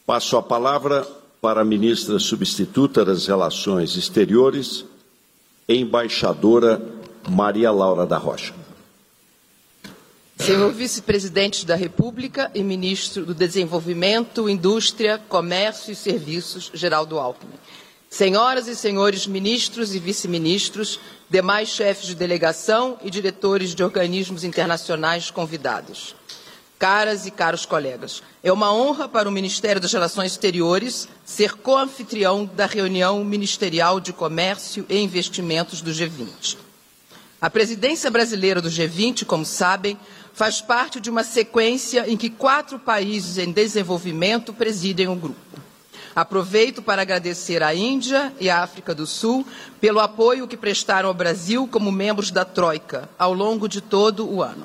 Passo a palavra para a ministra substituta das Relações Exteriores, embaixadora Maria Laura da Rocha. Senhor Vice-Presidente da República e Ministro do Desenvolvimento, Indústria, Comércio e Serviços, Geraldo Alckmin. Senhoras e senhores ministros e vice-ministros, demais chefes de delegação e diretores de organismos internacionais convidados. Caras e caros colegas, é uma honra para o Ministério das Relações Exteriores ser co-anfitrião da reunião ministerial de Comércio e Investimentos do G20. A presidência brasileira do G20, como sabem, faz parte de uma sequência em que 4 países em desenvolvimento presidem o grupo. Aproveito para agradecer à Índia e à África do Sul pelo apoio que prestaram ao Brasil como membros da Troika ao longo de todo o ano.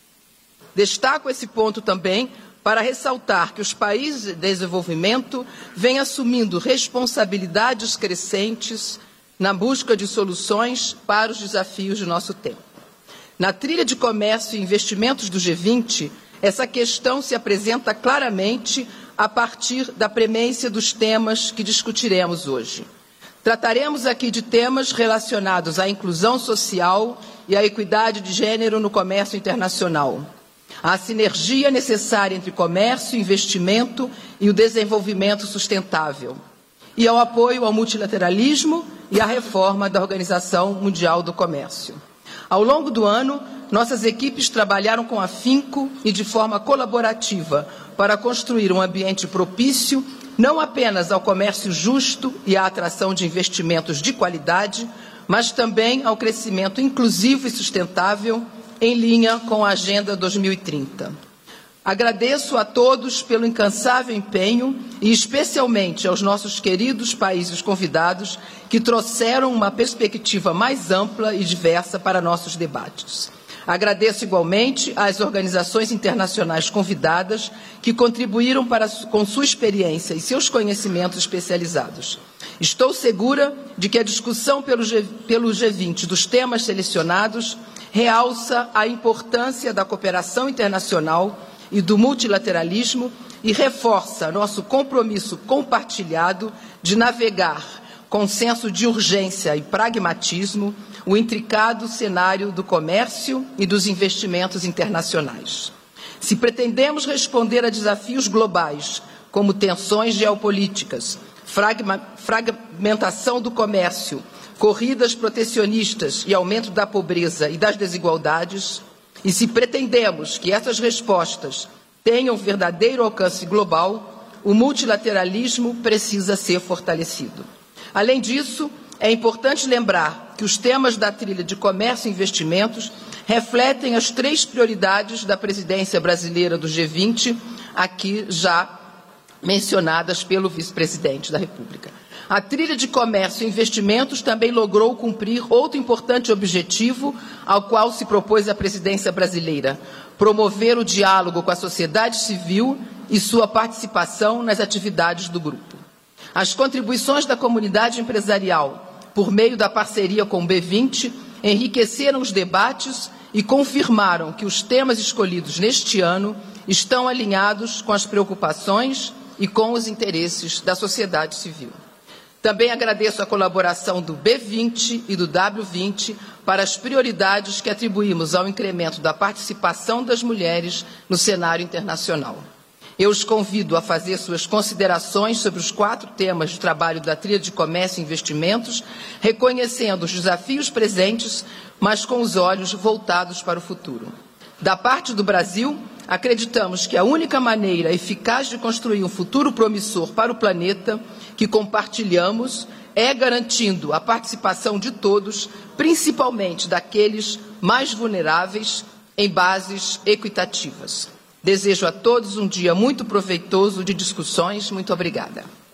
Destaco esse ponto também para ressaltar que os países de desenvolvimento vêm assumindo responsabilidades crescentes na busca de soluções para os desafios de nosso tempo. Na trilha de comércio e investimentos do G20, essa questão se apresenta claramente a partir da premência dos temas que discutiremos hoje. Trataremos aqui de temas relacionados à inclusão social e à equidade de gênero no comércio internacional, a sinergia necessária entre comércio, investimento e o desenvolvimento sustentável, e ao apoio ao multilateralismo e à reforma da Organização Mundial do Comércio. Ao longo do ano, nossas equipes trabalharam com afinco e de forma colaborativa para construir um ambiente propício não apenas ao comércio justo e à atração de investimentos de qualidade, mas também ao crescimento inclusivo e sustentável em linha com a Agenda 2030. Agradeço a todos pelo incansável empenho e especialmente aos nossos queridos países convidados que trouxeram uma perspectiva mais ampla e diversa para nossos debates. Agradeço igualmente às organizações internacionais convidadas que contribuíram com sua experiência e seus conhecimentos especializados. Estou segura de que a discussão pelo G20 dos temas selecionados realça a importância da cooperação internacional e do multilateralismo e reforça nosso compromisso compartilhado de navegar com senso de urgência e pragmatismo o intricado cenário do comércio e dos investimentos internacionais. Se pretendemos responder a desafios globais, como tensões geopolíticas, fragmentação do comércio, corridas protecionistas e aumento da pobreza e das desigualdades, e se pretendemos que essas respostas tenham verdadeiro alcance global, o multilateralismo precisa ser fortalecido. Além disso, é importante lembrar que os temas da trilha de comércio e investimentos refletem as 3 prioridades da presidência brasileira do G20, aqui já mencionadas pelo vice-presidente da República. A trilha de comércio e investimentos também logrou cumprir outro importante objetivo ao qual se propôs a presidência brasileira: promover o diálogo com a sociedade civil e sua participação nas atividades do grupo. As contribuições da comunidade empresarial, por meio da parceria com o B20, enriqueceram os debates e confirmaram que os temas escolhidos neste ano estão alinhados com as preocupações e com os interesses da sociedade civil. Também agradeço a colaboração do B20 e do W20 para as prioridades que atribuímos ao incremento da participação das mulheres no cenário internacional. Eu os convido a fazer suas considerações sobre os 4 temas de trabalho da trilha de comércio e investimentos, reconhecendo os desafios presentes, mas com os olhos voltados para o futuro. Da parte do Brasil, acreditamos que a única maneira eficaz de construir um futuro promissor para o planeta que compartilhamos é garantindo a participação de todos, principalmente daqueles mais vulneráveis, em bases equitativas. Desejo a todos um dia muito proveitoso de discussões. Muito obrigada.